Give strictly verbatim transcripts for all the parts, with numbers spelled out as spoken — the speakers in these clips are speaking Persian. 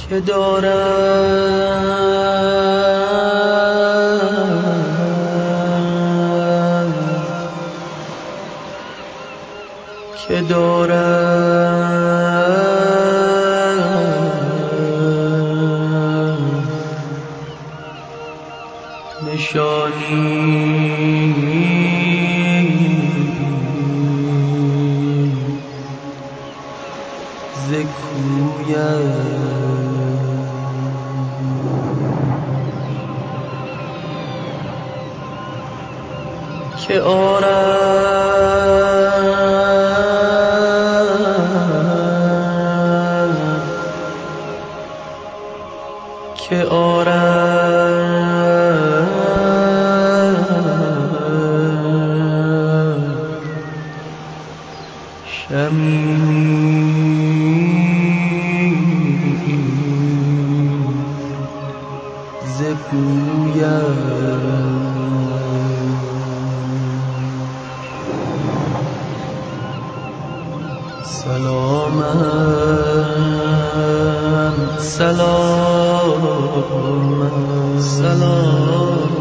که دارد که دارد نشانی ز کویش که آرد که آرد شمیمی ز بویش سلامم سلامم سلام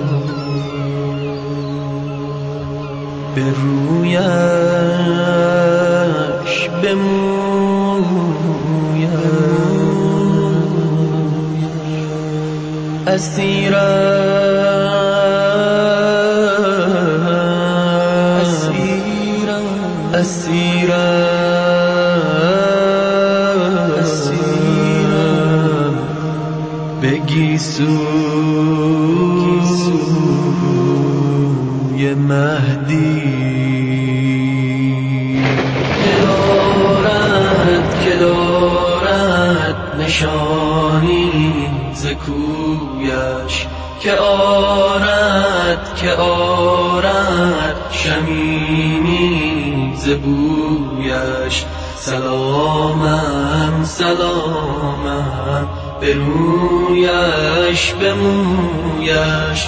به رویش به مویش اسیرم اسیرم اسیرم اسیرم به گیسوی مهدی که دارد که دارد نشانی ز کویش که آرد که آرد شمیمی ز بویش سلامم سلامم به رویش به مویش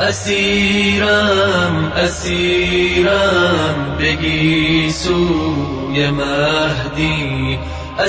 اسیرم اسیرم به گیسوی مهدی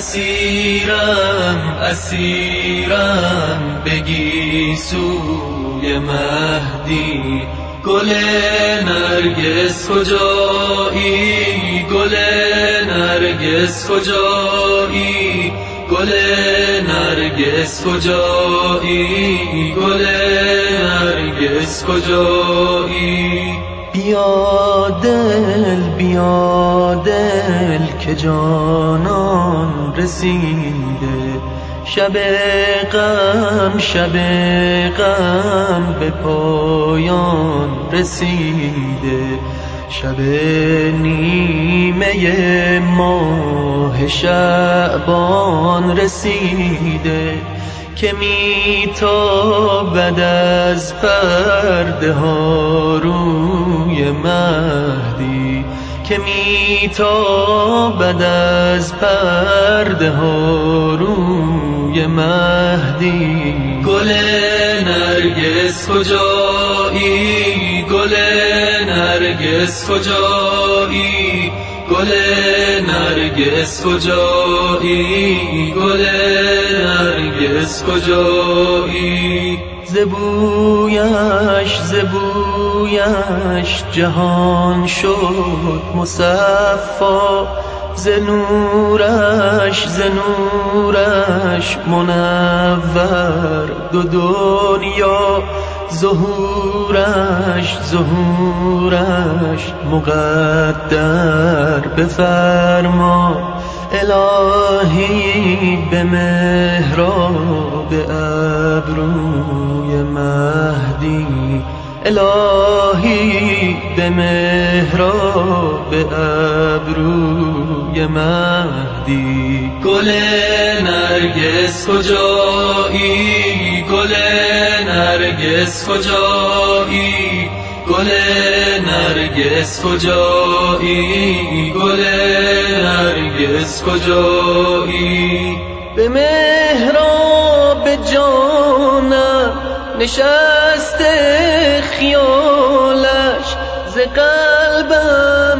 اسیرم اسیرم به گیسوی مهدی گل نرگس کجایی گل نرگس کجایی گل نرگس کجایی گل نرگس کجایی بیا دل بیا دل که جانان رسیده شب غم شب غم به پایان رسیده شب نیمه ماه شعبان رسیده که میتابد از پرده ها روی مهدی که میتابد از پرده ها روی مهدی گل نرگس کجایی گل نرگس کجایی گل نرگس کجایی گل نرگس کجایی ز بویش ز بویش جهان شد مصفا ز نورش ز نورش منور دو دنیا ظهورش ظهورش مقدر بفرما الهی به محراب ابروی مهدی الهی به محراب ابروی مهدی گل نرگس کجایی گل نرگس کجایی گل نرگس کجایی گل نرگس کجایی به محراب جانم نشسته خیالش ز قلبم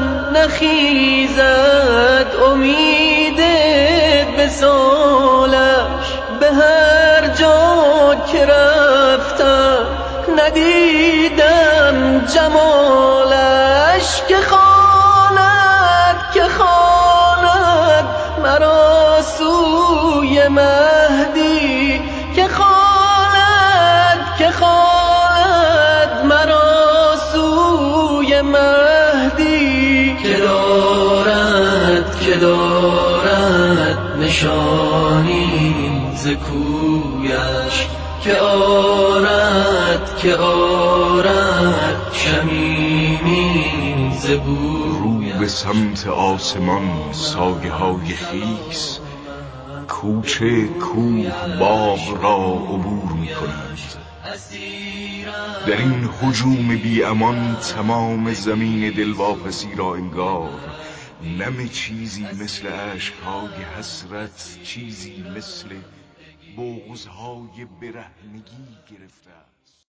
نخیزد امید وصالش به به هر جا که رفتم ندیدم جمالش که خواند که خواند مرا سوی مهدی که خواند که خواند مرا سوی مهدی که دارد که دارد نشانی ز کویش که آرد که آرد شمیمی ز بویش. رو به سمت آسمان سایه های خیس کوچه کوه باغ را عبور می کنند. در این هجوم بی امان تمام زمین دلواپسی را انگار نم چیزی مثل اشک‌های حسرت، چیزی مثل بغض‌های برهنگی گرفته است.